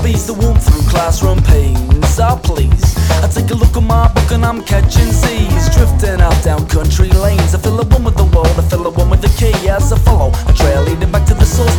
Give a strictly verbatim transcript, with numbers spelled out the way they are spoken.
bees, the warmth through classroom panes. Ah, please, I take a look at my book and I'm catching Z's, drifting out down country lanes. I feel a one with the world, I feel a one with the key. As I follow a trail leading back to the source